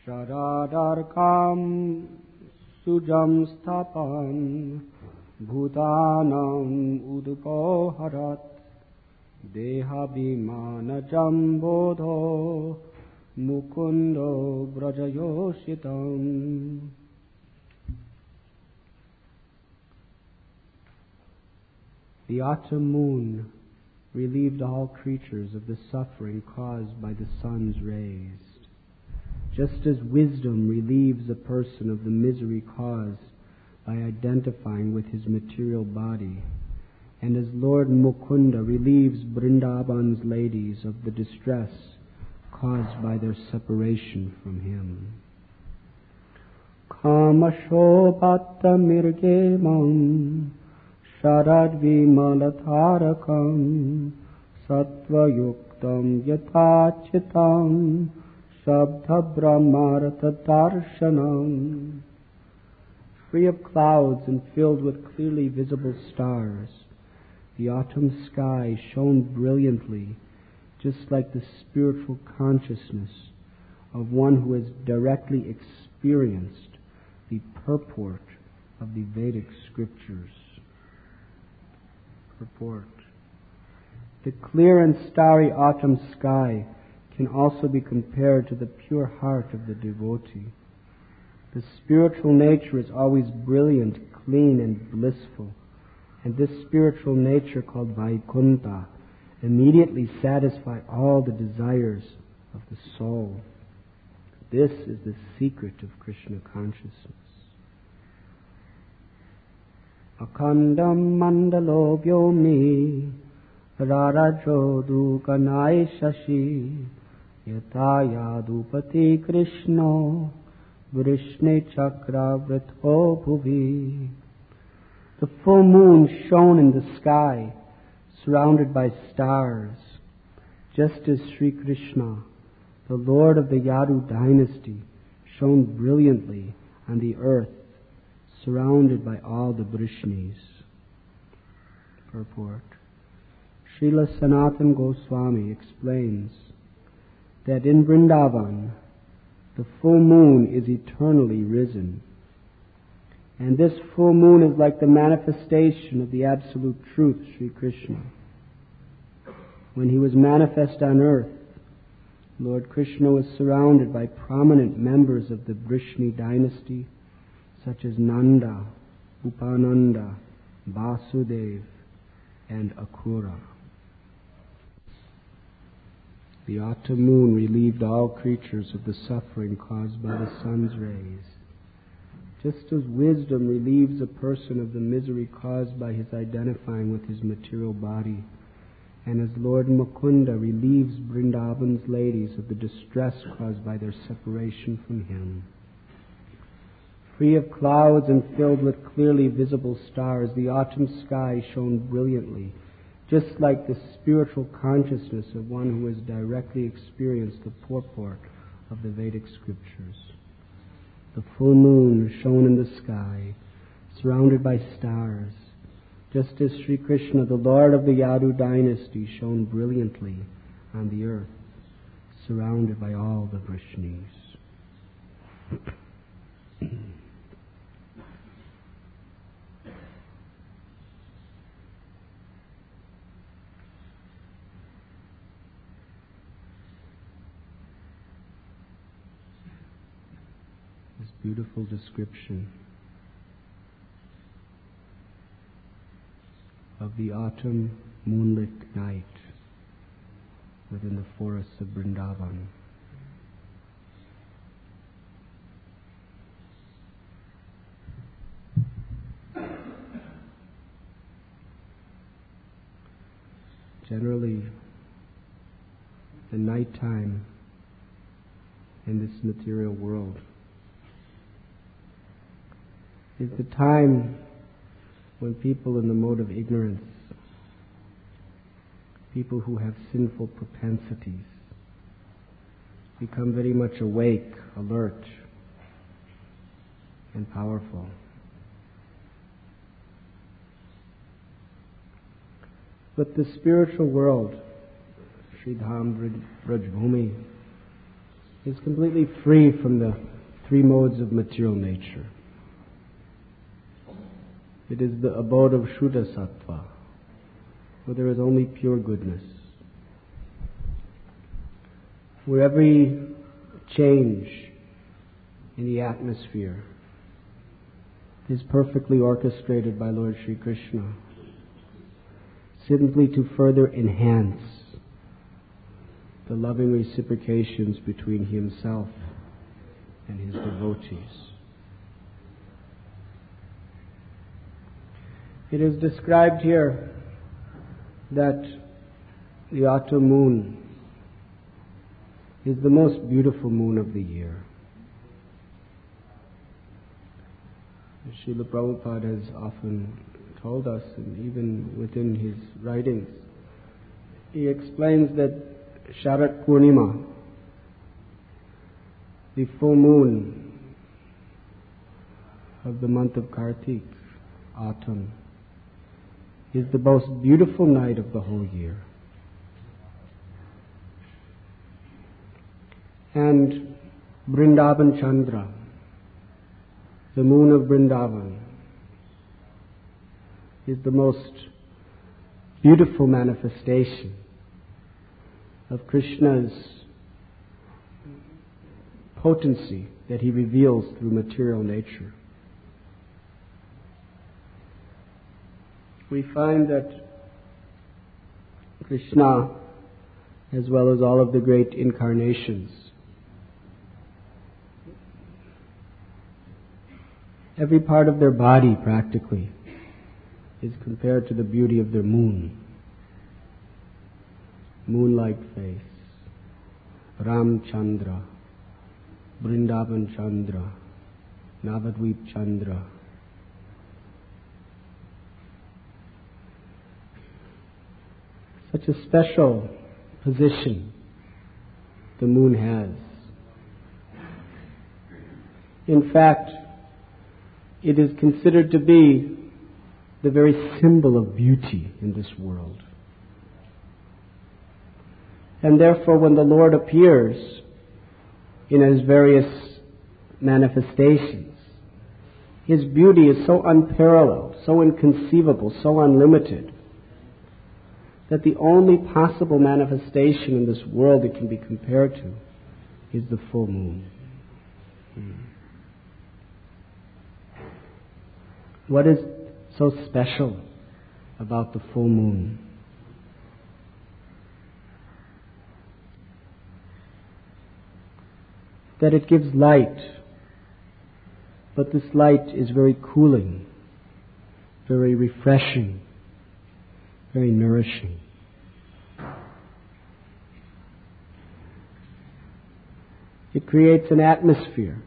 Sharadarkam sujam sthapan bhutanam udupoharat dehabhimanajam bodho mukundo brajayoshitam. The autumn moon relieved all creatures of the suffering caused by the sun's rays, just as wisdom relieves a person of the misery caused by identifying with his material body, and as Lord Mukunda relieves Vrindavan's ladies of the distress caused by their separation from him. Kamashobhata mirgemam Sharadvimalatharakam Sattvayuktam Yathachitam Shabdha Brahmartha Darshanam. Free of clouds and filled with clearly visible stars, the autumn sky shone brilliantly, just like the spiritual consciousness of one who has directly experienced the purport of the Vedic scriptures. Purport. The clear and starry autumn sky can also be compared to the pure heart of the devotee. The spiritual nature is always brilliant, clean, and blissful, and this spiritual nature, called Vaikunta, immediately satisfies all the desires of the soul. This is the secret of Krishna consciousness. Akandam mandalo vyomi rarajo dukanai shashi yataya dupati Krishno vrishne chakra vritho bhuvi. The full moon shone in the sky, surrounded by stars, just as Sri Krishna, the Lord of the Yadu dynasty, shone brilliantly on the earth, surrounded by all the Vrishnis. Purport. Srila Sanatana Goswami explains that in Vrindavan, the full moon is eternally risen. And this full moon is like the manifestation of the absolute truth, Sri Krishna. When he was manifest on earth, Lord Krishna was surrounded by prominent members of the Vrishni dynasty, such as Nanda, Upananda, Vasudev, and Akrura. The autumn moon relieved all creatures of the suffering caused by the sun's rays, just as wisdom relieves a person of the misery caused by his identifying with his material body, and as Lord Mukunda relieves Vrindavan's ladies of the distress caused by their separation from him. Free of clouds and filled with clearly visible stars, the autumn sky shone brilliantly, just like the spiritual consciousness of one who has directly experienced the purport of the Vedic scriptures. The full moon shone in the sky, surrounded by stars, just as Sri Krishna, the Lord of the Yadu dynasty, shone brilliantly on the earth, surrounded by all the Vrishnis. This beautiful description of the autumn moonlit night within the forests of Vrindavan. Generally, the nighttime in this material world is the time when people in the mode of ignorance, people who have sinful propensities, become very much awake, alert, and powerful. But the spiritual world, Sridham Vrajbhumi, is completely free from the three modes of material nature. It is the abode of Shuddha Sattva, where there is only pure goodness, where every change in the atmosphere is perfectly orchestrated by Lord Sri Krishna, simply to further enhance the loving reciprocations between himself and his devotees. It is described here that the autumn moon is the most beautiful moon of the year. Srila Prabhupada has often told us, and even within his writings, he explains that Sharat Purnima, the full moon of the month of Kartik, autumn, is the most beautiful night of the whole year. And Vrindavan Chandra, the moon of Vrindavan, is the most beautiful manifestation of Krishna's potency that he reveals through material nature. We find that Krishna, as well as all of the great incarnations, every part of their body practically is compared to the beauty of their moon. Moon-like face, Ram Chandra, Vrindavan Chandra, Navadvip Chandra. Such a special position the moon has. In fact, it is considered to be the very symbol of beauty in this world. And therefore, when the Lord appears in his various manifestations, his beauty is so unparalleled, so inconceivable, so unlimited, that the only possible manifestation in this world it can be compared to is the full moon. What is so special about the full moon? That it gives light, but this light is very cooling, very refreshing, very nourishing. It creates an atmosphere.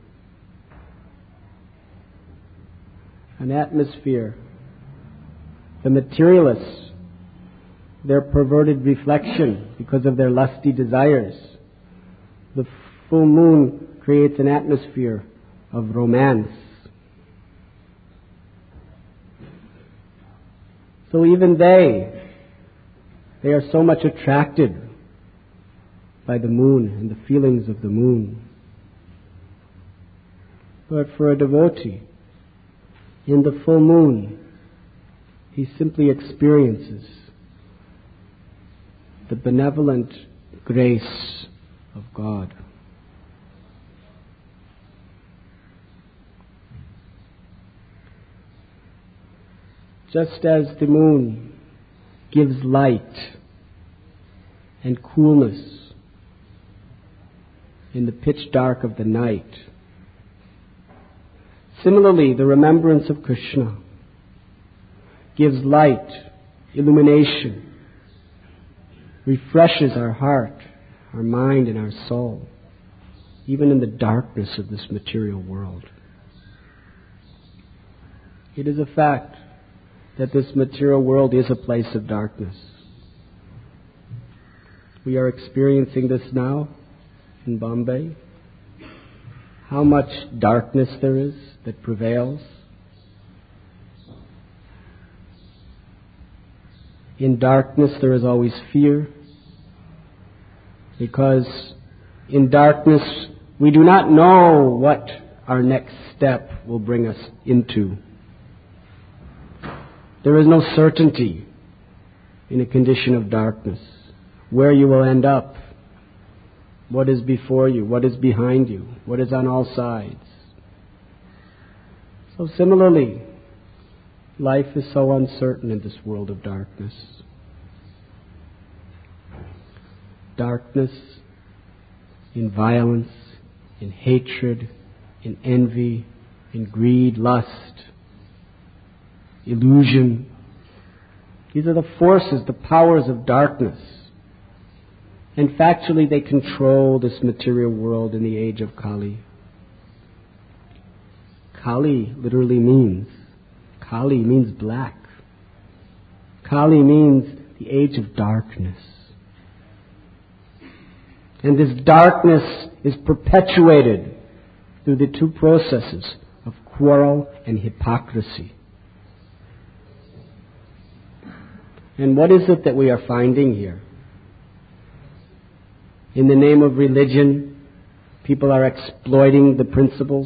An atmosphere. The materialists, their perverted reflection because of their lusty desires. The full moon creates an atmosphere of romance. So even they are so much attracted by the moon and the feelings of the moon. But for a devotee, in the full moon, he simply experiences the benevolent grace of God. Just as the moon gives light and coolness in the pitch dark of the night, similarly the remembrance of Krishna gives light, illumination, refreshes our heart, our mind, and our soul, even in the darkness of this material world. It is a fact that this material world is a place of darkness. We are experiencing this now in Bombay. How much darkness there is that prevails. In darkness there is always fear, because in darkness, we do not know what our next step will bring us into. There is no certainty in a condition of darkness where you will end up, what is before you, what is behind you, what is on all sides. So similarly, life is so uncertain in this world of darkness. Darkness in violence, in hatred, in envy, in greed, lust, illusion. These are the forces, the powers of darkness. And factually they control this material world in the age of Kali. Kali literally means black. Kali means the age of darkness. And this darkness is perpetuated through the two processes of quarrel and hypocrisy. And what is it that we are finding here? In the name of religion, people are exploiting the principles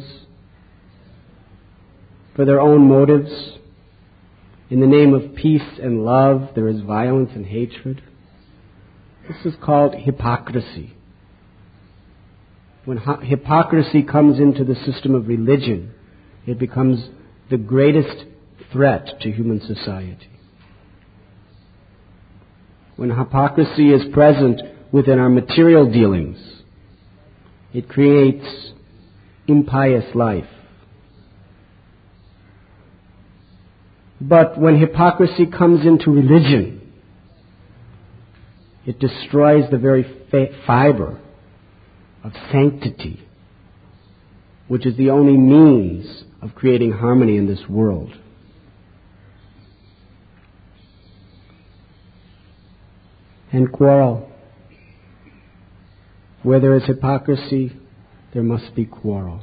for their own motives. In the name of peace and love, there is violence and hatred. This is called hypocrisy. When hypocrisy comes into the system of religion, it becomes the greatest threat to human society. When hypocrisy is present within our material dealings, it creates impious life. But when hypocrisy comes into religion, it destroys the very fiber of sanctity, which is the only means of creating harmony in this world. And quarrel. Where there is hypocrisy, there must be quarrel.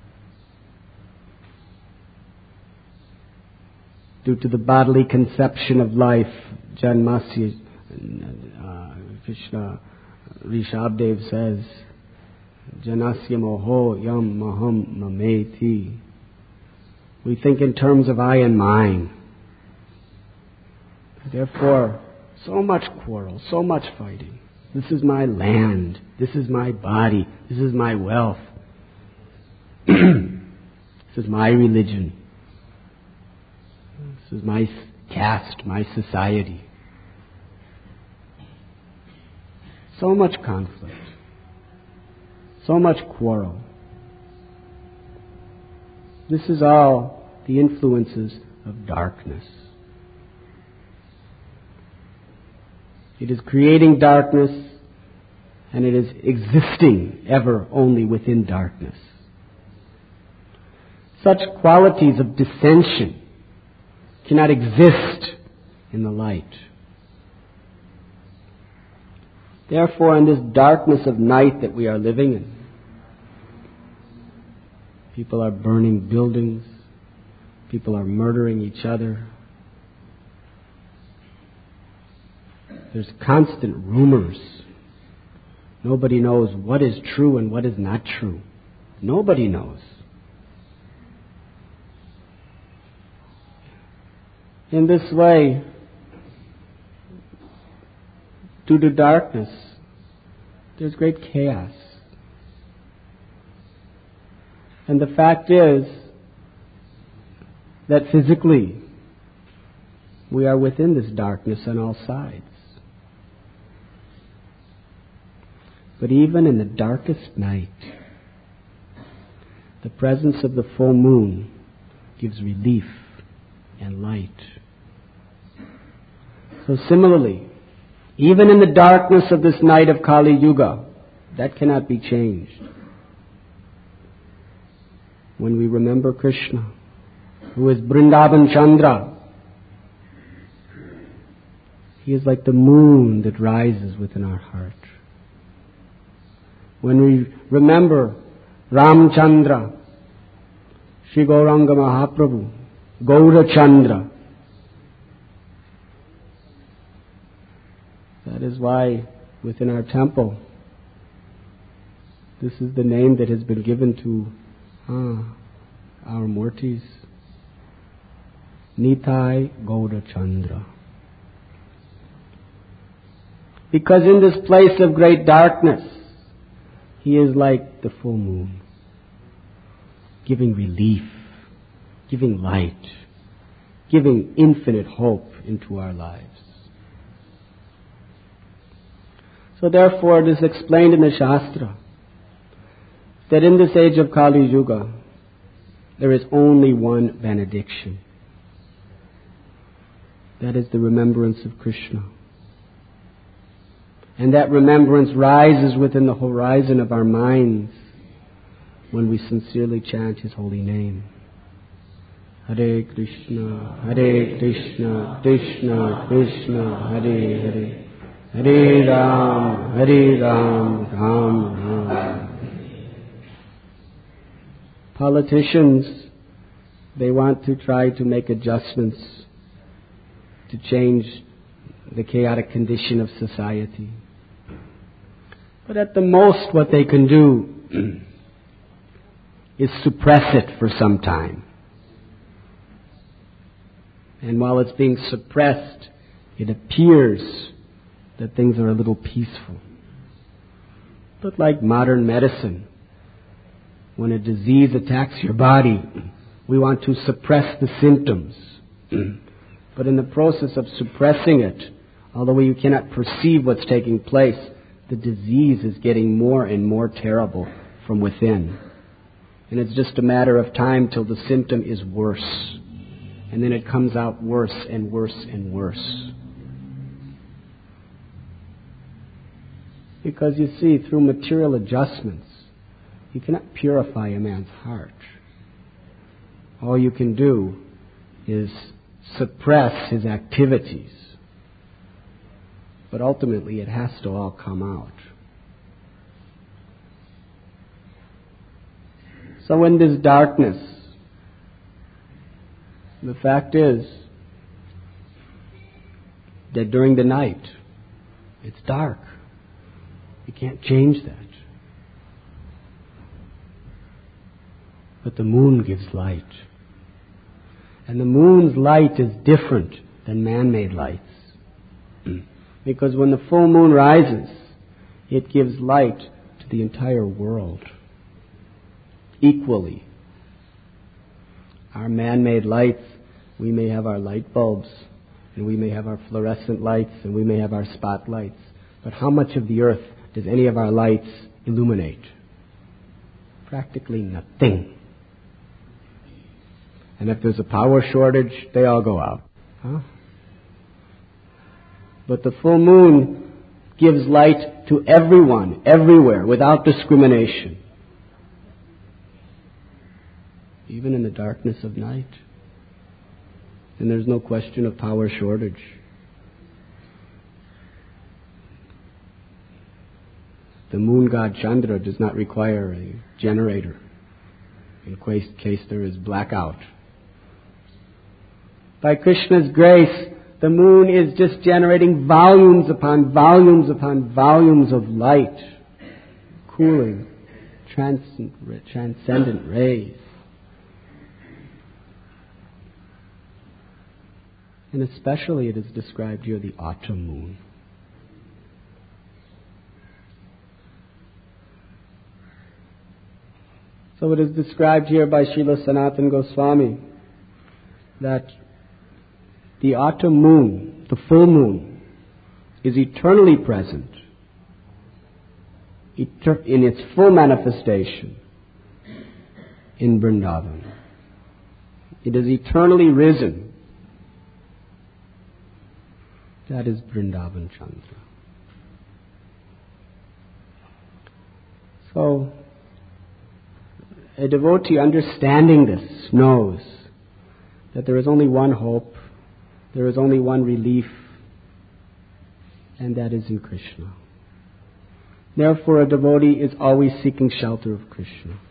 Due to the bodily conception of life, Janmasya, Krishna, Rishabdev says, Janasya moho yam maham mameti. We think in terms of I and mine. Therefore, so much quarrel, so much fighting. This is my land. This is my body. This is my wealth. This is my religion. This is my caste, my society. So much conflict. So much quarrel. This is all the influences of darkness. It is creating darkness, and it is existing ever only within darkness. Such qualities of dissension cannot exist in the light. Therefore, in this darkness of night that we are living in, people are burning buildings, people are murdering each other. There's constant rumors. Nobody knows what is true and what is not true. Nobody knows. In this way, due to darkness, there's great chaos. And the fact is that physically, we are within this darkness on all sides. But even in the darkest night, the presence of the full moon gives relief and light. So similarly, even in the darkness of this night of Kali Yuga, that cannot be changed. When we remember Krishna, who is Vrindavan Chandra, he is like the moon that rises within our heart. When we remember Ramchandra, Sri Gauranga Mahaprabhu, Gaurachandra, that is why within our temple This is the name that has been given to our Murtis. Nitai Gauda Chandra. Because in this place of great darkness, He is like the full moon, giving relief, giving light, giving infinite hope into our lives. So therefore it is explained in the Shastra that in this age of Kali Yuga, there is only one benediction. That is the remembrance of Krishna. And that remembrance rises within the horizon of our minds when we sincerely chant His holy name. Hare Krishna, Krishna Krishna, Hare Hare, Hare Ram, Ram Ram. Politicians, they want to try to make adjustments to change the chaotic condition of society. But at the most what they can do is suppress it for some time. And while it's being suppressed, it appears that things are a little peaceful. But like modern medicine, when a disease attacks your body, we want to suppress the symptoms. But in the process of suppressing it, although you cannot perceive what's taking place, the disease is getting more and more terrible from within. And it's just a matter of time till the symptom is worse. And then it comes out worse and worse and worse. Because you see, through material adjustments, you cannot purify a man's heart. All you can do is suppress his activities. But ultimately it has to all come out. So in this darkness, the fact is that during the night, it's dark. You can't change that. But the moon gives light. And the moon's light is different than man-made lights. Because when the full moon rises, it gives light to the entire world equally. Our man-made lights, we may have our light bulbs, and we may have our fluorescent lights, and we may have our spotlights. But how much of the earth does any of our lights illuminate? Practically nothing. And if there's a power shortage, they all go out. But the full moon gives light to everyone, everywhere, without discrimination. Even in the darkness of night. And there's no question of power shortage. The moon god Chandra does not require a generator in case there is blackout. By Krishna's grace, the moon is just generating volumes upon volumes upon volumes of light, cooling, transcendent rays. And especially it is described here, the autumn moon. So it is described here by Srila Sanatana Goswami that the autumn moon, the full moon, is eternally present in its full manifestation in Vrindavan. It is eternally risen. That is Vrindavan Chandra. So, a devotee understanding this knows that there is only one hope, there is only one relief, and that is in Krishna. Therefore, a devotee is always seeking shelter of Krishna.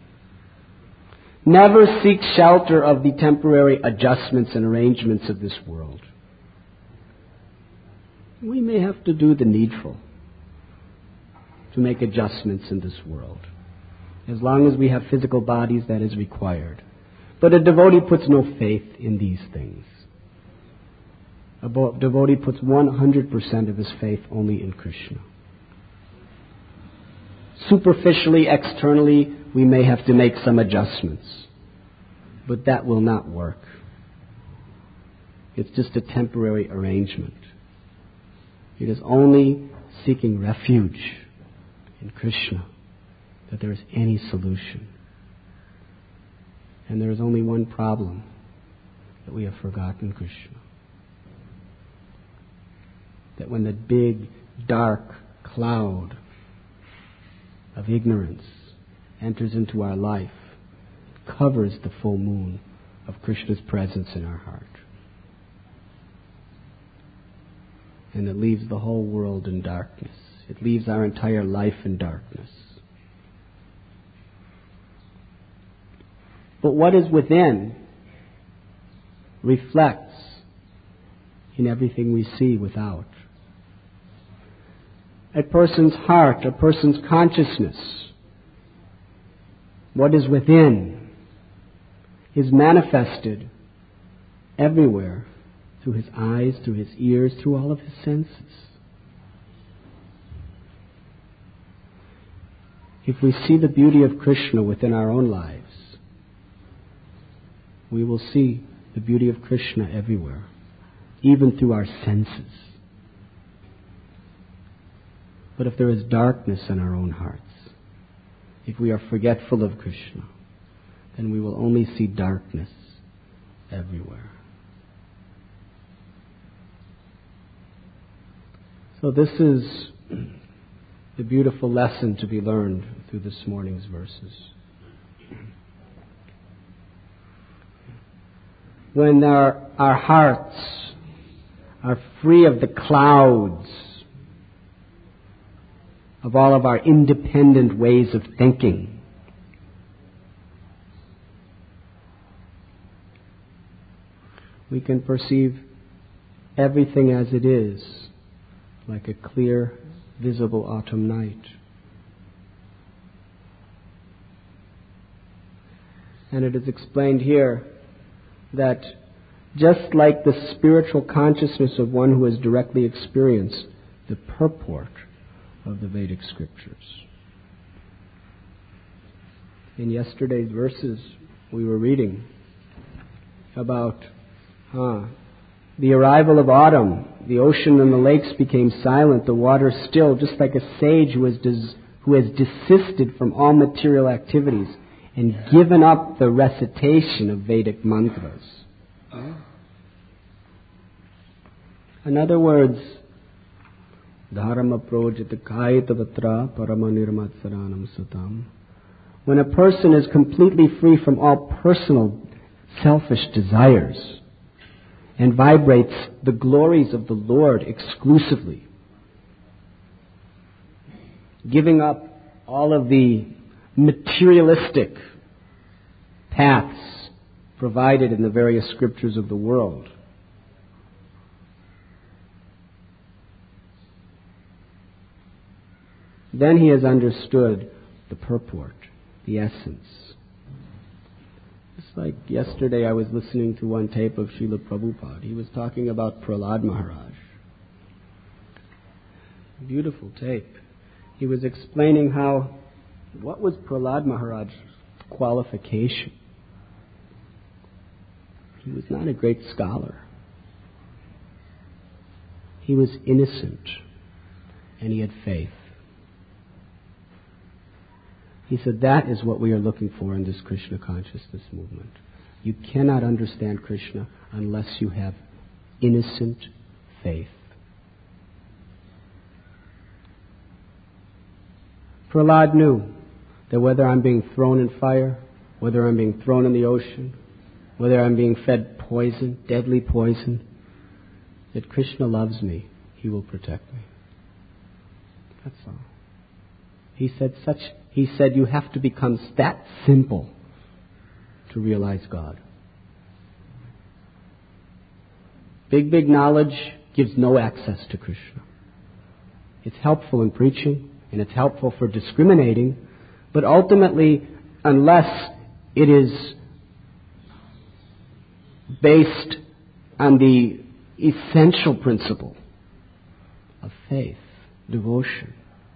Never seek shelter of the temporary adjustments and arrangements of this world. We may have to do the needful. to make adjustments in this world. As long as we have physical bodies, that is required. But a devotee puts no faith in these things. A devotee puts 100% of his faith only in Krishna. Superficially, externally, we may have to make some adjustments. But that will not work. It's just a temporary arrangement. It is only seeking refuge in Krishna that there is any solution. And there is only one problem, that we have forgotten Krishna. That when the big, dark cloud of ignorance enters into our life, it covers the full moon of Krishna's presence in our heart. And it leaves the whole world in darkness. It leaves our entire life in darkness. But what is within reflects in everything we see without. A person's heart, a person's consciousness, what is within is manifested everywhere through his eyes, through his ears, through all of his senses. If we see the beauty of Krishna within our own lives, we will see the beauty of Krishna everywhere, even through our senses. But if there is darkness in our own hearts, if we are forgetful of Krishna, then we will only see darkness everywhere. So this is the beautiful lesson to be learned through this morning's verses. When our hearts are free of the clouds of all of our independent ways of thinking, we can perceive everything as it is, like a clear, visible autumn night. And it is explained here that just like the spiritual consciousness of one who has directly experienced the purport of the Vedic scriptures. In yesterday's verses, we were reading about the arrival of autumn. The ocean and the lakes became silent, the water still, just like a sage who has desisted from all material activities and given up the recitation of Vedic mantras. In other words, dharma projita kaitavatra paramanirmatsaranam satam. When a person is completely free from all personal selfish desires and vibrates the glories of the Lord exclusively, giving up all of the materialistic paths provided in the various scriptures of the world, then he has understood the purport, the essence. Just like yesterday I was listening to one tape of Srila Prabhupada. He was talking about Prahlad Maharaj. Beautiful tape. He was explaining what was Prahlad Maharaj's qualification. He was not a great scholar. He was innocent and he had faith. He said that is what we are looking for in this Krishna consciousness movement. You cannot understand Krishna unless you have innocent faith. Prahlad knew that whether I'm being thrown in fire, whether I'm being thrown in the ocean, whether I'm being fed poison, deadly poison, that Krishna loves me, He will protect me. That's all. He said you have to become that simple to realize God. Big knowledge gives no access to Krishna. It's helpful in preaching, and it's helpful for discriminating, but ultimately, unless it is based on the essential principle of faith, devotion,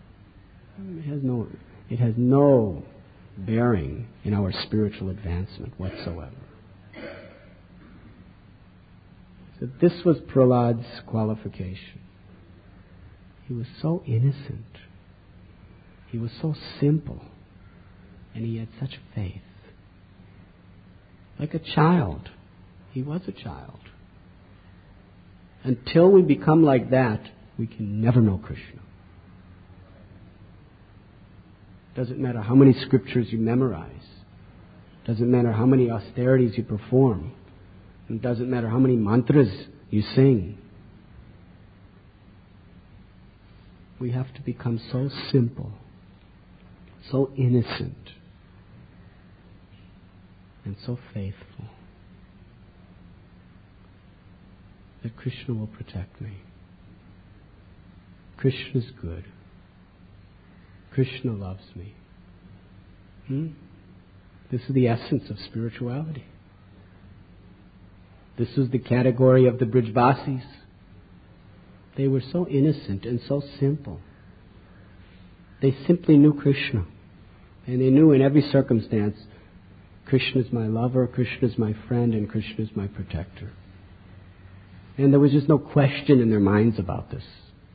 it has no bearing in our spiritual advancement whatsoever. So this was Prahlad's qualification. He was so innocent. He was so simple. And he had such faith. Like a child. He was a child. Until we become like that, we can never know Krishna. Doesn't matter how many scriptures you memorize. Doesn't matter how many austerities you perform. It doesn't matter how many mantras you sing. We have to become so simple, so innocent, and so faithful that Krishna will protect me. Krishna is good. Krishna loves me. This is the essence of spirituality. This was the category of the Brijvasis. They were so innocent and so simple. They simply knew Krishna. And they knew in every circumstance, Krishna is my lover, Krishna is my friend, and Krishna is my protector. And there was just no question in their minds about this.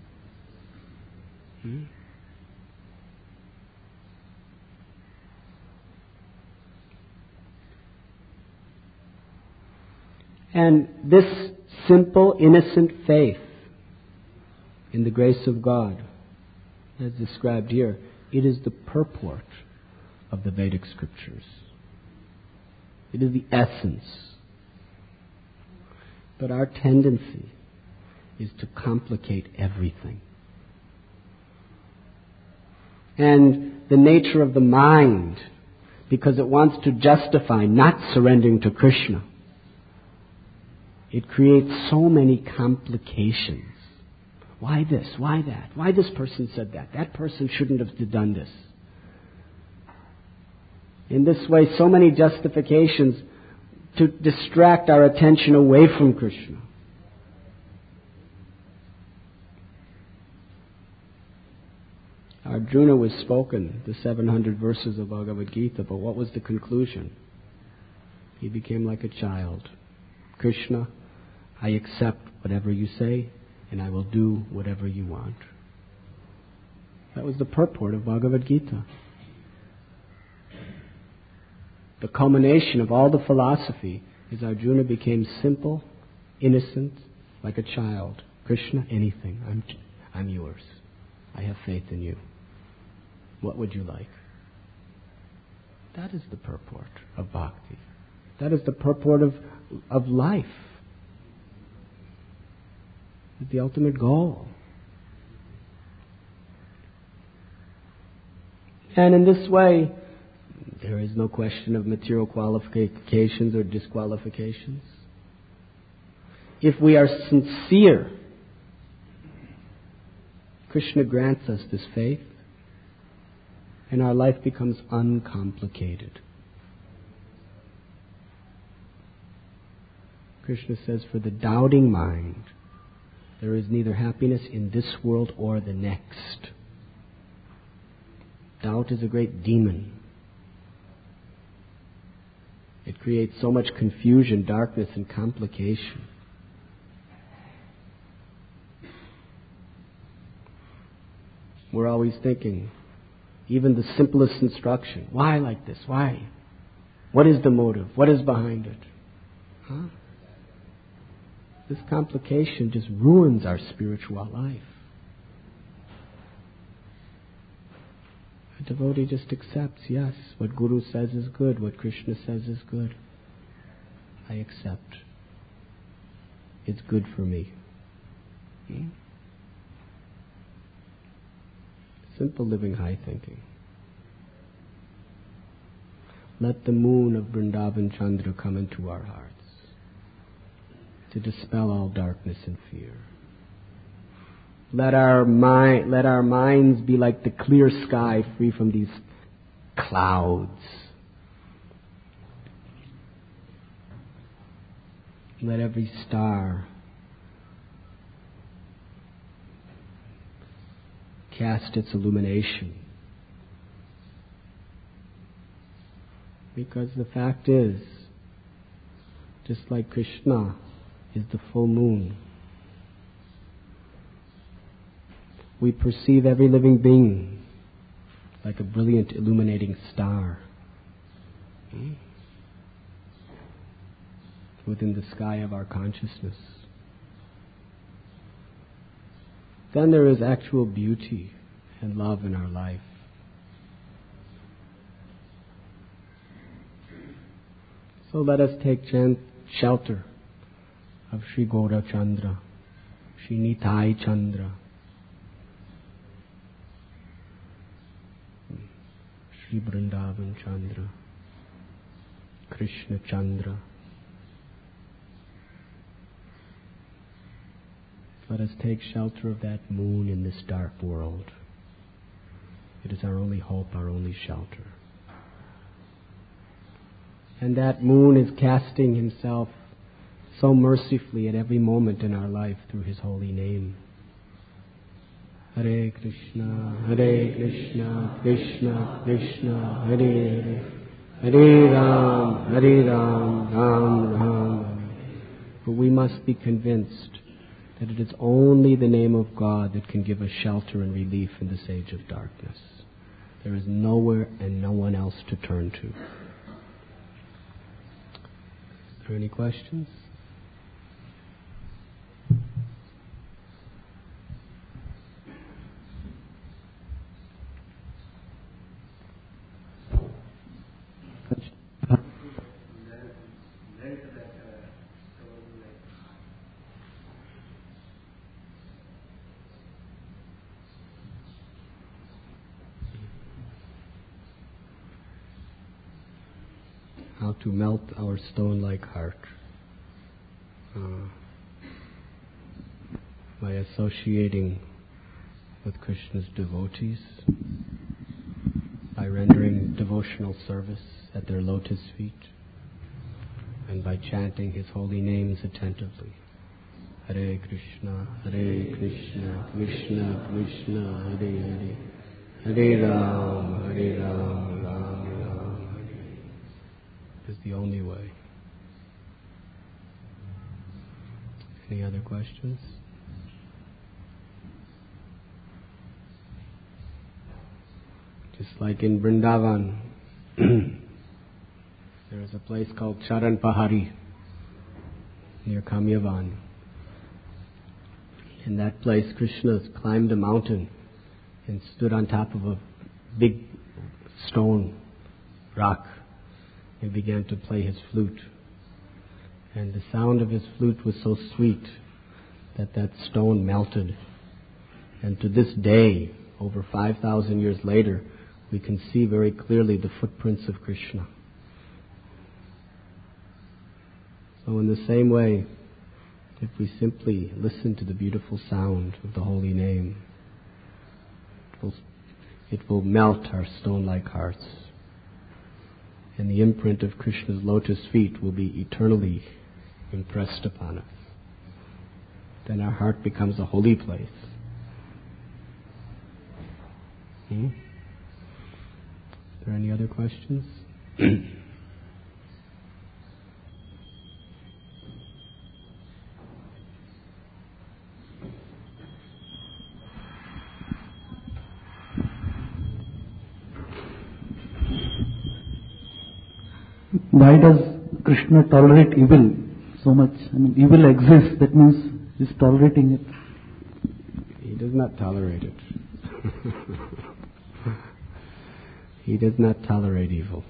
And this simple, innocent faith in the grace of God, as described here, it is the purport of the Vedic scriptures. It is the essence. But our tendency is to complicate everything. And the nature of the mind, because it wants to justify not surrendering to Krishna, it creates so many complications. Why this? Why that? Why this person said that? That person shouldn't have done this. In this way, so many justifications to distract our attention away from Krishna. Arjuna was spoken the 700 verses of Bhagavad Gita, but what was the conclusion? He became like a child. Krishna, I accept whatever you say, and I will do whatever you want. That was the purport of Bhagavad Gita. The culmination of all the philosophy is Arjuna became simple, innocent, like a child. Krishna, anything. I'm yours. I have faith in you. What would you like? That is the purport of bhakti. That is the purport of life. The ultimate goal. And in this way, there is no question of material qualifications or disqualifications. If we are sincere, Krishna grants us this faith, and our life becomes uncomplicated. Krishna says, for the doubting mind, there is neither happiness in this world or the next. Doubt is a great demon. It creates so much confusion, darkness, and complication. We're always thinking, even the simplest instruction, why like this? Why? What is the motive? What is behind it? This complication just ruins our spiritual life. A devotee just accepts, yes, what Guru says is good, what Krishna says is good. I accept. It's good for me. Simple living, high thinking. Let the moon of Vrindavan Chandra come into our hearts to dispel all darkness and fear. Let our minds be like the clear sky, free from these clouds. Let every star cast its illumination. Because the fact is, just like Krishna is the full moon, we perceive every living being like a brilliant illuminating star within the sky of our consciousness. Then there is actual beauty and love in our life. So let us take shelter of Sri Gaura Chandra, Sri Nitai Chandra, Sri Vrindavan Chandra, Krishna Chandra. Let us take shelter of that moon in this dark world. It is our only hope, our only shelter. And that moon is casting himself so mercifully at every moment in our life through his holy name. Hare Krishna, Krishna Krishna, Hare Hare, Hare Ram, Ram Ram, Hare. But we must be convinced that it is only the name of God that can give us shelter and relief in this age of darkness. There is nowhere and no one else to turn to. Are there any questions? How to melt our stone-like heart by associating with Krishna's devotees, by rendering devotional service at their lotus feet, and by chanting his holy names attentively. Hare Krishna, Krishna Krishna, Hare Hare, Hare Ram, Ram Ram. Is the only way. Any other questions? Just like in Vrindavan, there is a place called Charan Pahari near Kamyavan. In that place, Krishna climbed a mountain and stood on top of a big stone rock and began to play his flute. And the sound of his flute was so sweet that that stone melted. And to this day, over 5,000 years later, we can see very clearly the footprints of Krishna. So in the same way, if we simply listen to the beautiful sound of the holy name, it will melt our stone-like hearts. And the imprint of Krishna's lotus feet will be eternally impressed upon us. Then our heart becomes a holy place. Are there any other questions? Why does Krishna tolerate evil so much? I mean, evil exists, that means he's tolerating it. He does not tolerate it. He does not tolerate evil.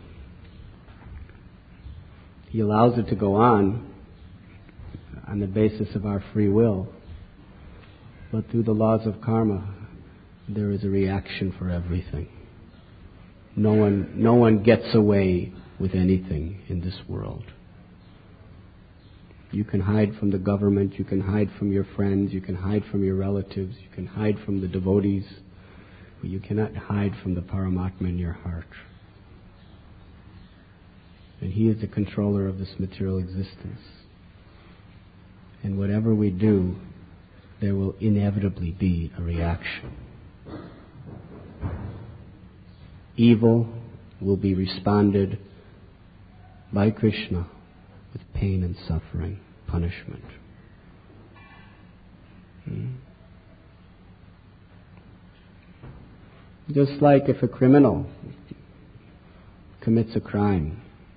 He allows it to go on the basis of our free will. But through the laws of karma, there is a reaction for everything. No one gets away with anything in this world. You can hide from the government, you can hide from your friends, you can hide from your relatives, you can hide from the devotees, but you cannot hide from the Paramatma in your heart. And He is the controller of this material existence. And whatever we do, there will inevitably be a reaction. Evil will be responded by Krishna with pain and suffering, punishment. Just like if a criminal commits a crime,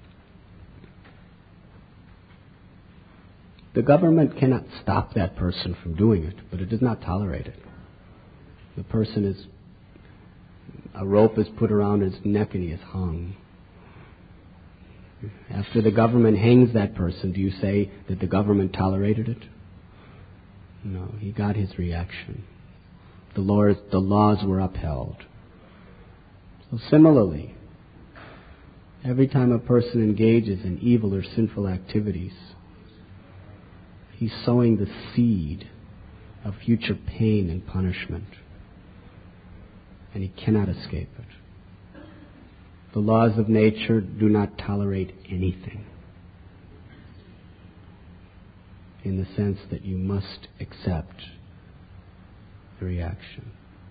the government cannot stop that person from doing it, but it does not tolerate it. The person is, a rope is put around his neck and he is hung. After the government hangs that person, do you say that the government tolerated it? No, he got his reaction. The laws were upheld. So similarly, every time a person engages in evil or sinful activities, he's sowing the seed of future pain and punishment, and he cannot escape it. The laws of nature do not tolerate anything, in the sense that you must accept the reaction.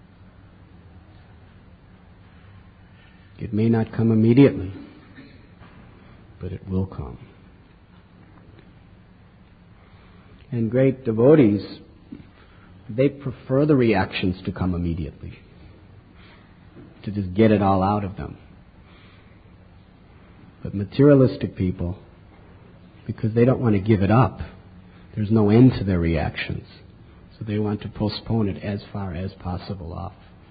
It may not come immediately, but it will come. And great devotees, they prefer the reactions to come immediately, to just get it all out of them. But materialistic people, because they don't want to give it up, there's no end to their reactions. So they want to postpone it as far as possible off.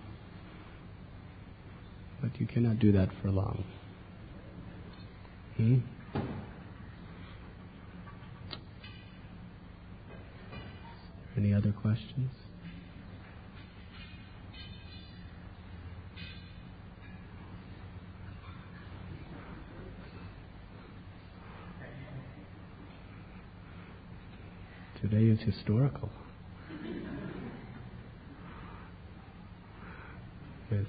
But you cannot do that for long. Any other questions? Today is historical. Yes.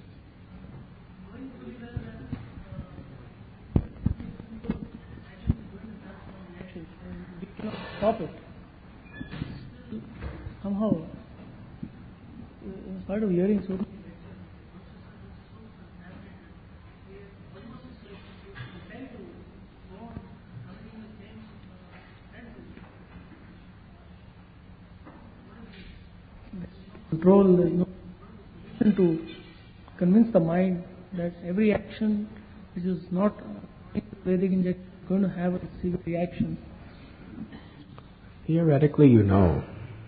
We cannot stop it. Somehow, in spite of hearing so many control, to convince the mind that every action which is not Vedic injection is going to have a severe reaction. Theoretically, you know.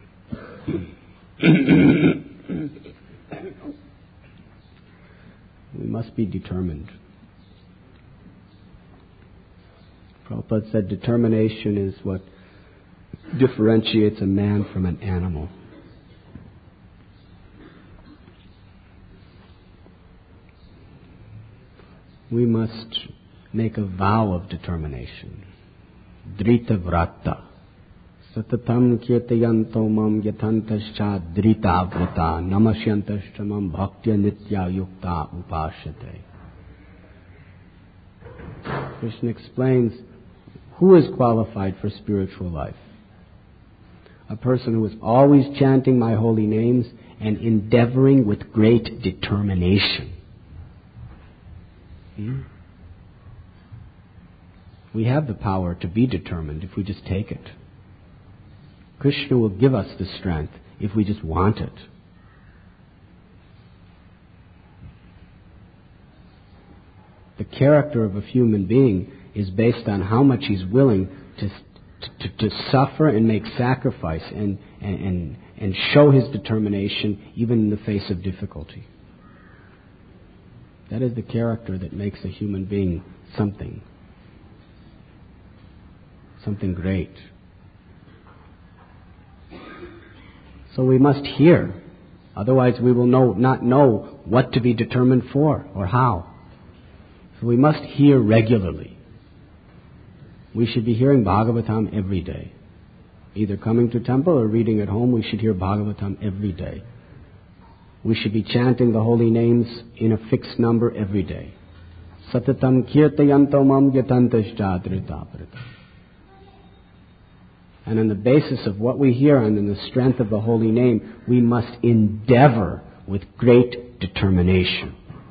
We must be determined. Prabhupada said determination is what differentiates a man from an animal. We must make a vow of determination. Drita vrata. Satatam kirtayanto mam yatantascha drita vrata namasyantascha mam bhaktya nitya yukta upashate. Krishna explains who is qualified for spiritual life. A person who is always chanting my holy names and endeavoring with great determination. We have the power to be determined if we just take it. Krishna will give us the strength if we just want it. The character of a human being is based on how much he's willing to suffer and make sacrifice and show his determination even in the face of difficulty. That is the character that makes a human being something great. So we must hear, otherwise we will not know what to be determined for or how. So we must hear regularly. We should be hearing Bhagavatam every day. Either coming to temple or reading at home, we should hear Bhagavatam every day. We should be chanting the holy names in a fixed number every day. Satatam kirtayantomam yatantashjadritaprita. And on the basis of what we hear and in the strength of the holy name, we must endeavor with great determination.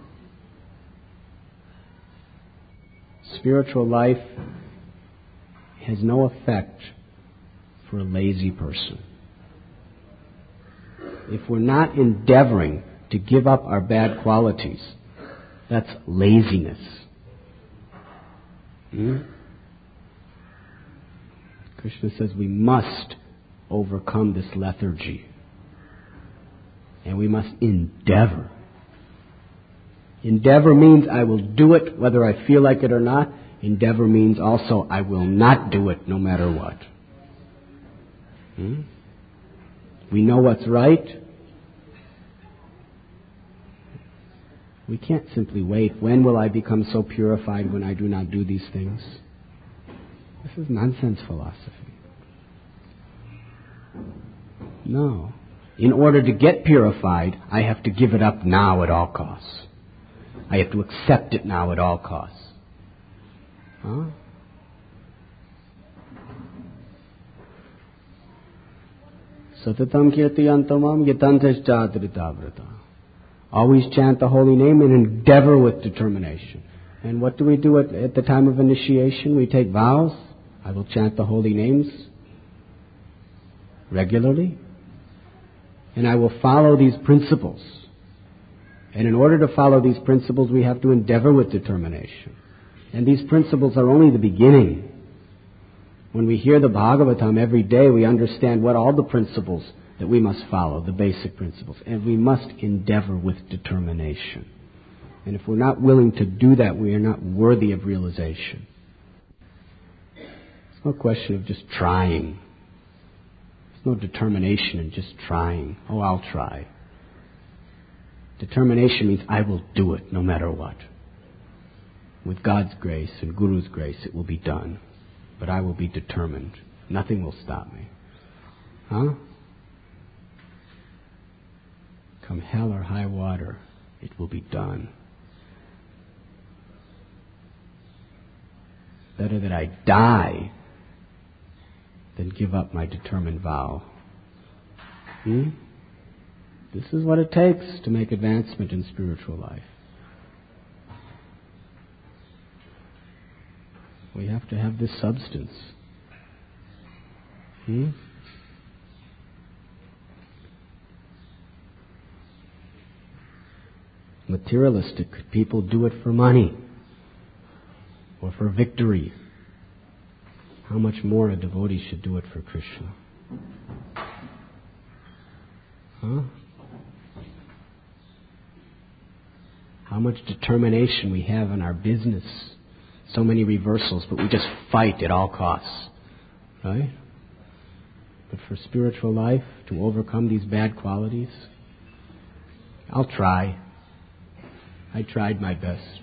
Spiritual life has no effect for a lazy person. If we're not endeavoring to give up our bad qualities, that's laziness. Krishna says we must overcome this lethargy. And we must endeavor. Endeavor means I will do it whether I feel like it or not. Endeavor means also I will not do it no matter what. We know what's right. We can't simply wait. When will I become so purified when I do not do these things? This is nonsense philosophy. No. In order to get purified, I have to give it up now at all costs. I have to accept it now at all costs. Satatam kirtayantamam yatantashjadritavrata. Always chant the holy name and endeavor with determination. And what do we do at the time of initiation? We take vows. I will chant the holy names regularly. And I will follow these principles. And in order to follow these principles, we have to endeavor with determination. And these principles are only the beginning. When we hear the Bhagavatam every day, we understand what all the principles that we must follow, the basic principles. And we must endeavor with determination. And if we're not willing to do that, we are not worthy of realization. It's no question of just trying. There's no determination in just trying. Oh, I'll try. Determination means I will do it no matter what. With God's grace and Guru's grace, it will be done. But I will be determined. Nothing will stop me. Come hell or high water, it will be done. Better that I die than give up my determined vow. This is what it takes to make advancement in spiritual life. We have to have this substance. Materialistic people do it for money or for victory. How much more a devotee should do it for Krishna? How much determination we have in our business. So many reversals, but we just fight at all costs. Right? But for spiritual life, to overcome these bad qualities, I'll try. I tried my best.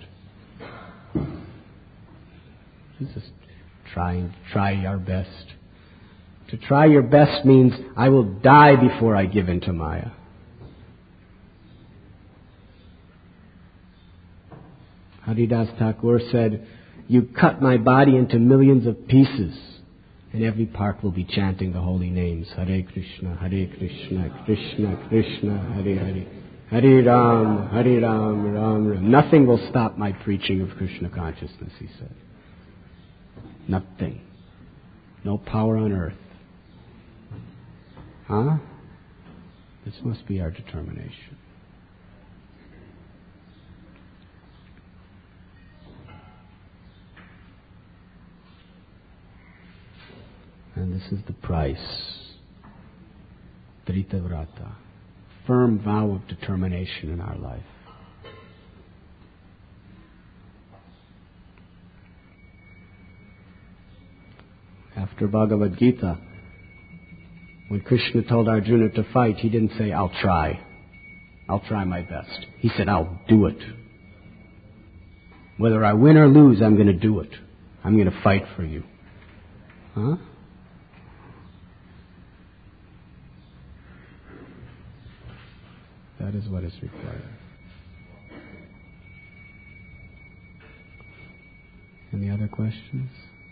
Just try our best. To try your best means I will die before I give in to Maya. Haridas Thakur said, you cut my body into millions of pieces, and every part will be chanting the holy names. Hare Krishna, Krishna Krishna, Hare Hare. Hare Ram, Ram Ram. Nothing will stop my preaching of Krishna consciousness, he said. Nothing. No power on earth. This must be our determination. And this is the price. Dritavrata. Firm vow of determination in our life. After Bhagavad Gita, when Krishna told Arjuna to fight, he didn't say, I'll try. I'll try my best. He said, I'll do it. Whether I win or lose, I'm going to do it. I'm going to fight for you. That is what is required. Any other questions?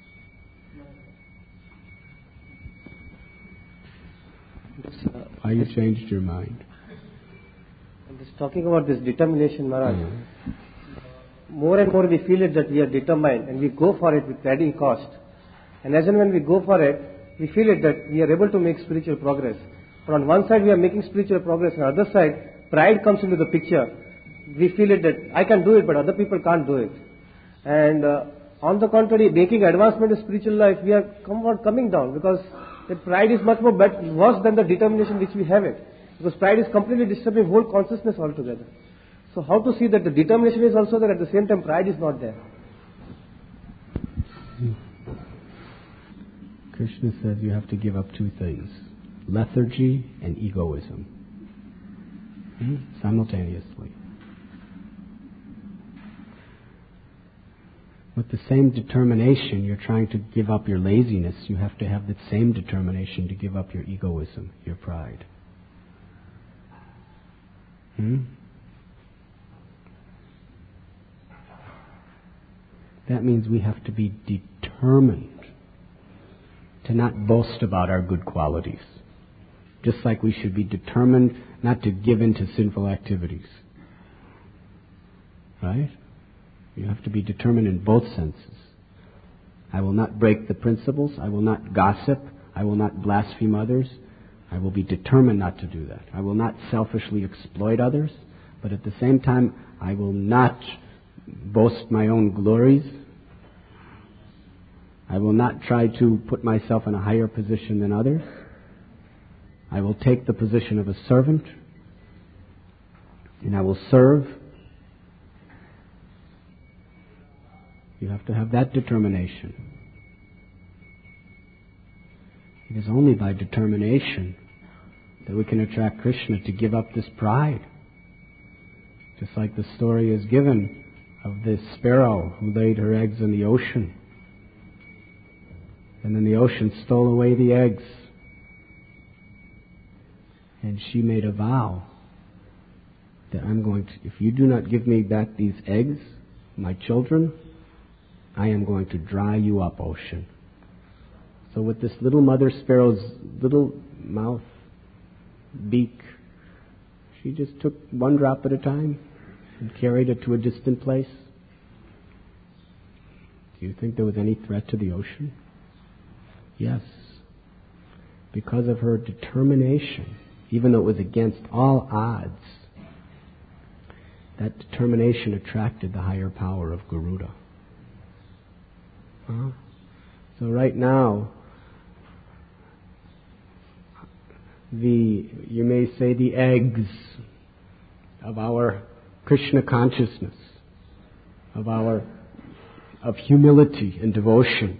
Why you changed your mind? I'm just talking about this determination, Maharaj. More and more we feel it that we are determined and we go for it with adding cost. And as and when we go for it, we feel it that we are able to make spiritual progress. But on one side we are making spiritual progress, on the other side pride comes into the picture. We feel it that I can do it but other people can't do it. And on the contrary, making advancement in spiritual life, we are coming down because the pride is much more worse than the determination which we have it. Because pride is completely disturbing whole consciousness altogether. So how to see that the determination is also there, at the same time pride is not there? Krishna says you have to give up two things, lethargy and egoism, simultaneously. With the same determination you're trying to give up your laziness, you have to have the same determination to give up your egoism, your pride. That means we have to be determined to not boast about our good qualities. Just like we should be determined not to give in to sinful activities. Right? You have to be determined in both senses. I will not break the principles. I will not gossip. I will not blaspheme others. I will be determined not to do that. I will not selfishly exploit others, but at the same time, I will not boast my own glories. I will not try to put myself in a higher position than others. I will take the position of a servant, and I will serve. You have to have that determination. It is only by determination that we can attract Krishna to give up this pride. Just like the story is given of this sparrow who laid her eggs in the ocean. And then the ocean stole away the eggs. And she made a vow that if you do not give me back these eggs, my children, I am going to dry you up, ocean. So with this little mother sparrow's little mouth, beak, she just took one drop at a time and carried it to a distant place. Do you think there was any threat to the ocean? Yes. Because of her determination, even though it was against all odds, that determination attracted the higher power of Garuda. So right now, you may say the eggs of our Krishna consciousness, of humility and devotion,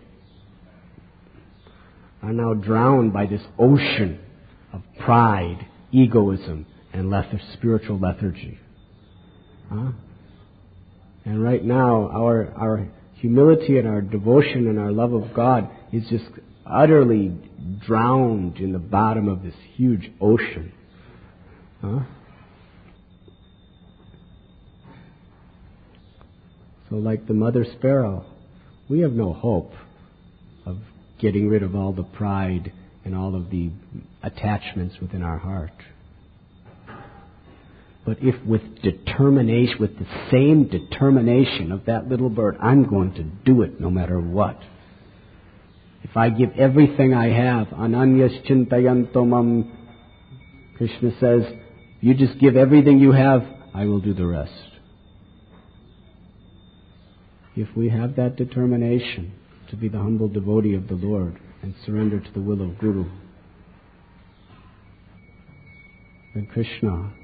are now drowned by this ocean of pride, egoism, and spiritual lethargy. And right now, our humility and our devotion and our love of God is just utterly drowned in the bottom of this huge ocean. So like the mother sparrow, we have no hope of getting rid of all the pride and all of the attachments within our heart. But if with determination, with the same determination of that little bird, I'm going to do it no matter what. If I give everything I have, ananyas chintayantomam, Krishna says, you just give everything you have, I will do the rest. If we have that determination to be the humble devotee of the Lord and surrender to the will of Guru, then Krishna,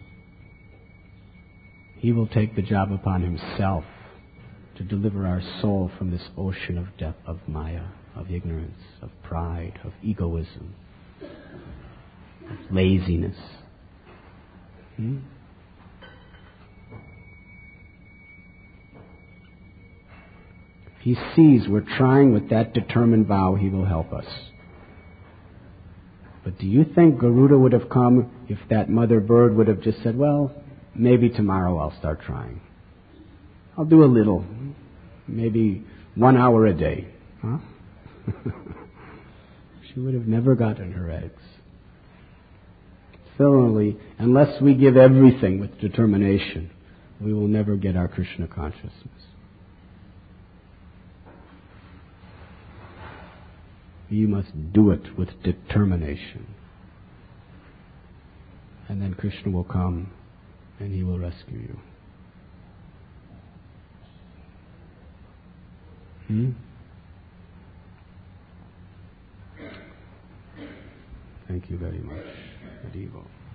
He will take the job upon Himself to deliver our soul from this ocean of death, of Maya, of ignorance, of pride, of egoism, of laziness. If He sees we're trying with that determined vow, He will help us. But do you think Garuda would have come if that mother bird would have just said, well, maybe tomorrow I'll start trying. I'll do a little, maybe 1 hour a day. Huh? She would have never gotten her eggs. Similarly, unless we give everything with determination, we will never get our Krishna consciousness. You must do it with determination. And then Krishna will come and he will rescue you. Thank you very much. Hari Bol.